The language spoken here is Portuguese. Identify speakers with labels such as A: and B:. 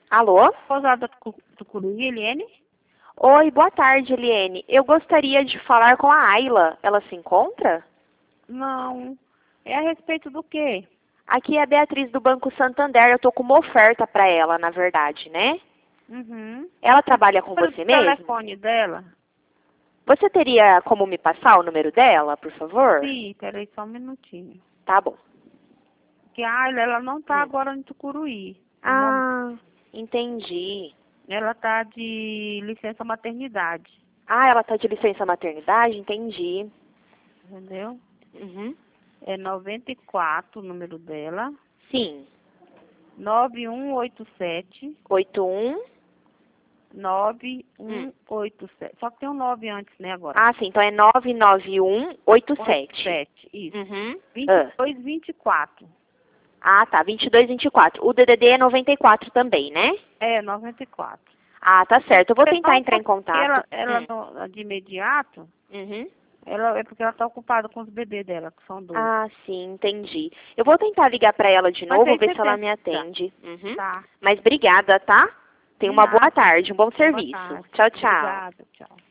A: Alô?
B: Pousada Tucuruí, Eliane?
A: Oi, boa tarde, Eliane. Eu gostaria de falar com a Ayla. Ela se encontra?
B: Não. É a respeito do quê?
A: Aqui é a Beatriz do Banco Santander. Eu tô com uma oferta para ela, na verdade, né?
B: Uhum.
A: Ela trabalha com
B: Número
A: você
B: do
A: mesmo?
B: telefone dela?
A: Você teria como me passar o número dela, por favor?
B: Sim, peraí só um minutinho.
A: Tá bom.
B: Porque a Ayla, ela não tá
A: Hum.
B: agora em Tucuruí. No momento.
A: Ah, entendi.
B: Ela tá de licença maternidade.
A: Ah, ela tá de licença maternidade? Entendi.
B: Entendeu?
A: Uhum.
B: É 94 o número dela.
A: Sim.
B: 9187
A: 81.
B: 9187. Só que tem um 9 antes, né, agora?
A: Ah, sim. Então é 99187.
B: 87, isso.
A: Uhum. Ah.
B: 2224.
A: Ah, tá. 2224. O DDD é 94 também, né?
B: É, 94.
A: Ah, tá certo. Eu vou
B: É só
A: tentar
B: um
A: entrar em
B: pouco que
A: contato.
B: de imediato,
A: Uhum.
B: ela é porque ela tá ocupada com os bebês dela, que são dois.
A: Ah, sim, entendi. Eu vou tentar ligar pra ela de
B: Mas
A: novo,
B: aí
A: ver
B: você
A: se ela
B: tenta.
A: me atende. Uhum.
B: Tá.
A: Mas obrigada, tá? Tenha
B: De
A: uma boa
B: nada.
A: tarde, um bom
B: Boa
A: serviço.
B: tarde.
A: Tchau, tchau.
B: Obrigada. Tchau.